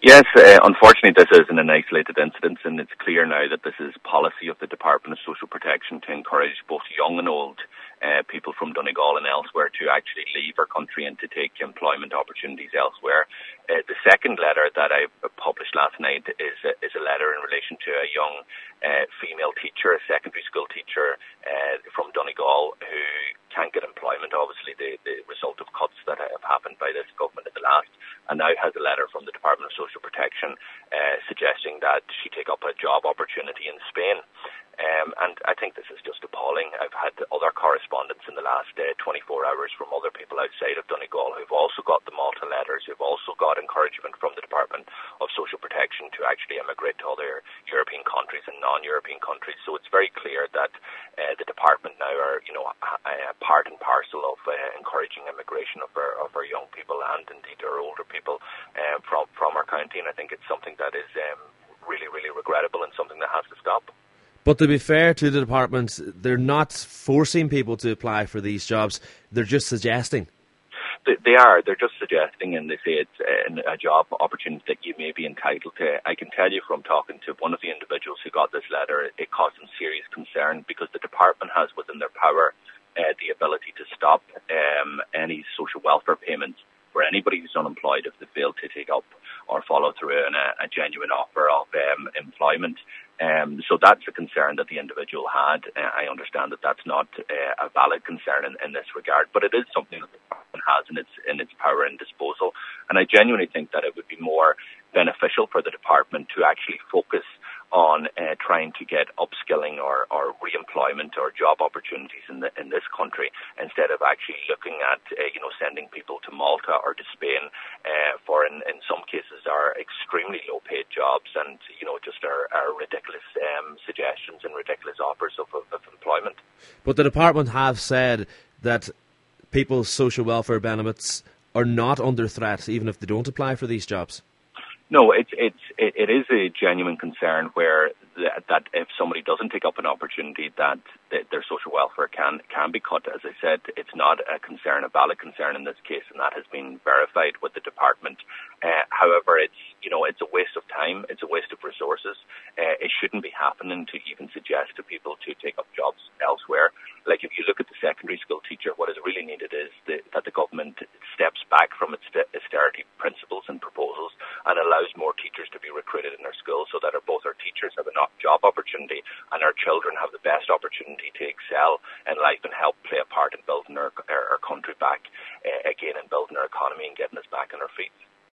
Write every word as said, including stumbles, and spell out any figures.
Yes, uh, unfortunately this isn't an isolated incident, and it's clear now that this is policy of the Department of Social Protection to encourage both young and old uh, people from Donegal and elsewhere to actually leave our country and to take employment opportunities elsewhere. Uh, the second letter that I published last night is a, is a letter in relation to a young uh, female teacher, a secondary school teacher uh, from Donegal who can't get employment, obviously the, the result of cuts that have happened by this government at the last, and now has a letter from the Department of Social Protection uh, suggesting that she take up a job opportunity in Spain. Um, and I think this is just appalling. I've had other correspondence in the last uh, twenty-four hours from other people outside of Donegal who've also got the Malta letters, who've also got encouragement from the Department of Social Protection to actually emigrate to other European countries and non-European countries. So it's very clear that uh, the department now are, you know, a, a part and parcel of uh, encouraging immigration of our, of our young people and indeed our older people uh, from, from our county. And I think it's something that is um, really, really regrettable and something that has to stop. But to be fair to the department, they're not forcing people to apply for these jobs. They're just suggesting. They, they are. They're just suggesting, and they say it's a, a job opportunity that you may be entitled to. I can tell you from talking to one of the individuals who got this letter, it caused them serious concern because the department has within their power uh, the ability to stop um, any social welfare payments for anybody who's unemployed if they fail to take up or follow through on a, a genuine offer of um, employment. Um, so that's a concern that the individual had. Uh, I understand that that's not uh, a valid concern in, in this regard, but it is something that the department has in its in its power and disposal. And I genuinely think that it would be more beneficial for the department to actually focus on uh, trying to get upskilling or, or re-employment or job opportunities in the, in this country instead of actually looking at uh, you know sending people to Malta or to Spain uh, for in, in some cases are extremely low paid jobs and you know just are, are ridiculous um, suggestions and ridiculous offers of, of, of employment. But the department have said that people's social welfare benefits are not under threat even if they don't apply for these jobs. No, it's it's it, it is a genuine concern where that, that if somebody doesn't take up an opportunity, that, that their social welfare can can be cut. As I said, it's not a concern, a valid concern in this case, and that has been verified with the department. Uh, however, it's you know it's a waste of time, it's a waste of resources. Uh, it shouldn't be happening to even suggest to people to take up jobs elsewhere. Like if you look at the secondary school teacher, what is really needed is the, that the government steps back from its austerity principles and proposals and allows more teachers to be recruited in our schools so that our, both our teachers have enough job opportunity and our children have the best opportunity to excel in life and help play a part in building our, our, our country back uh, again and building our economy and getting us back on our feet.